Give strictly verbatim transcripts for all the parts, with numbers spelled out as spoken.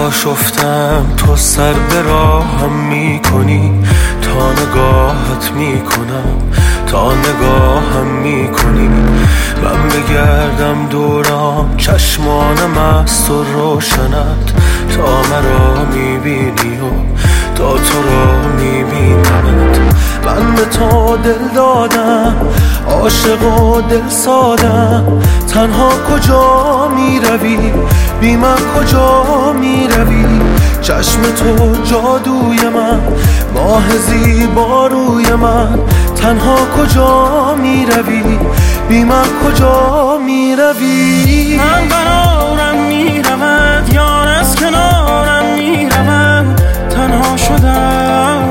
آشفتم تو سر به راهم میکنی، تا نگاهت میکنم تا نگاهم میکنی. من بگردم دورم چشمانم است و روشنت، تا مرا میبینی و تا تو را میبینمت. من به تو دل دادم، عاشق و دل سادم، تنها کجا میروی بی من کجا میروی؟ چشم تو جادوی من، ماه زیبا روی من، تنها کجا میروی بی من کجا میروی؟ من قرارم میرود یار از کنارم میرود، تنها شدم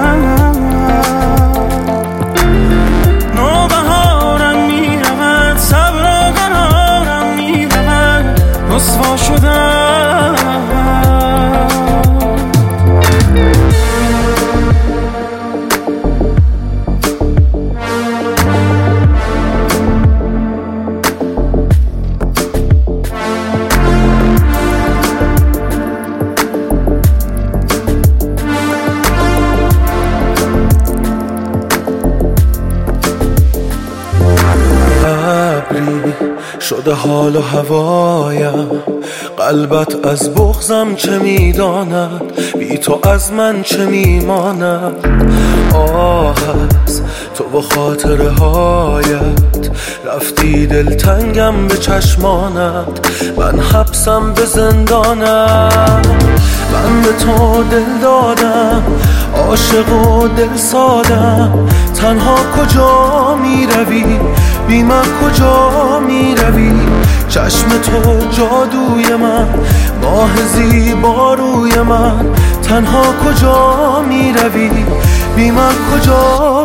نوبهارم میرود، صبر و قرارم میرود، رسوا شدم. شده حال و هوایم، قلبت از بغضم چه میداند، بی تو از من چه میماند. آه از تو و خاطره هایت، رفتی دلتنگم به چشمانت، من حبسم به زندانم. من به تو دل دادم، عاشق و دل سادم، تنها کجا میروی بی من کجا میروی؟ چشم تو جادوی من، ماه زیبا روی من، تنها کجا میروی بی من کجا